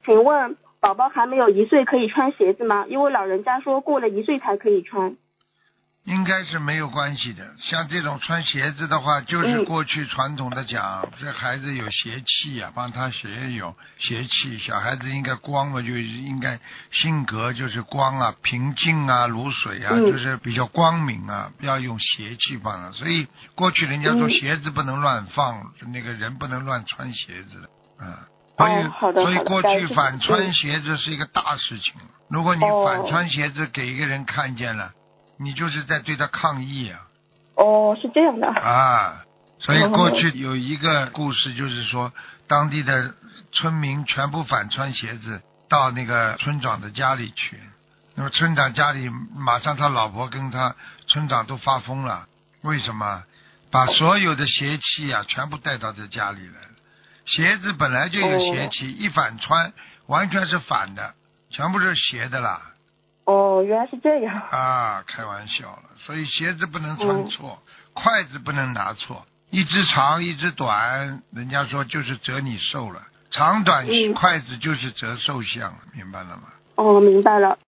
请问宝宝还没有1岁可以穿鞋子吗？因为老人家说过了1岁才可以穿。 应该是没有关系的，像这种穿鞋子的话，就是过去传统的讲，这孩子有邪气啊，帮他学有邪气，小孩子应该光嘛，就应该性格就是光啊，平静啊，如水啊，就是比较光明啊，不要用邪气放了。所以过去人家说鞋子不能乱放，那个人不能乱穿鞋子的，所以过去反穿鞋子是一个大事情。如果你反穿鞋子给一个人看见了，你就是在对他抗议啊！ 是这样的啊，所以过去有一个故事，就是说当地的村民全部反穿鞋子到那个村长的家里去，那么村长家里马上他老婆跟他村长都发疯了，为什么？把所有的邪气啊全部带到这家里来了。鞋子本来就有邪气，一反穿完全是反的，全部是邪的啦。 原来是这样啊，开玩笑了。所以鞋子不能穿错，筷子不能拿错，一只长一只短，人家说就是折你寿了，长短筷子就是折寿相，明白了吗？ 明白了。